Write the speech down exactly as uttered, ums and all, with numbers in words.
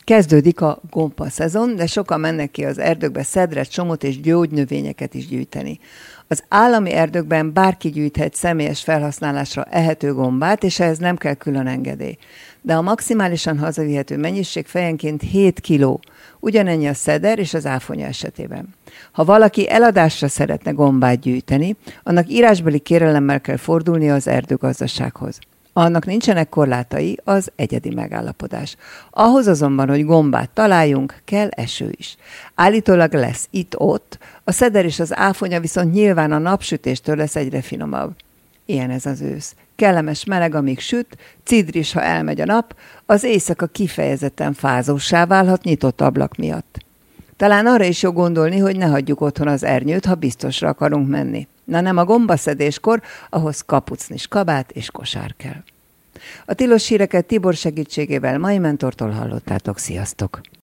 Kezdődik a gomba szezon, de sokan mennek ki az erdőkbe szedret, csomót és gyógynövényeket is gyűjteni. Az állami erdőkben bárki gyűjthet személyes felhasználásra ehető gombát, és ehhez nem kell külön engedély. De a maximálisan hazavihető mennyiség fejenként hét kiló, ugyanennyi a szeder és az áfonya esetében. Ha valaki eladásra szeretne gombát gyűjteni, annak írásbeli kérelemmel kell fordulnia az erdőgazdasághoz. Annak nincsenek korlátai, az egyedi megállapodás. Ahhoz azonban, hogy gombát találjunk, kell eső is. Állítólag lesz itt-ott, a szeder és az áfonya viszont nyilván a napsütéstől lesz egyre finomabb. Ilyen ez az ősz. Kellemes meleg, amíg süt, cidris, ha elmegy a nap, az éjszaka kifejezetten fázóssá válhat nyitott ablak miatt. Talán arra is jó gondolni, hogy ne hagyjuk otthon az ernyőt, ha biztosra akarunk menni. Na nem a gombaszedéskor, ahhoz kapucnis, kabát és kosár kell. A tilos híreket Tibor segítségével Mai Mentortól hallottátok, sziasztok!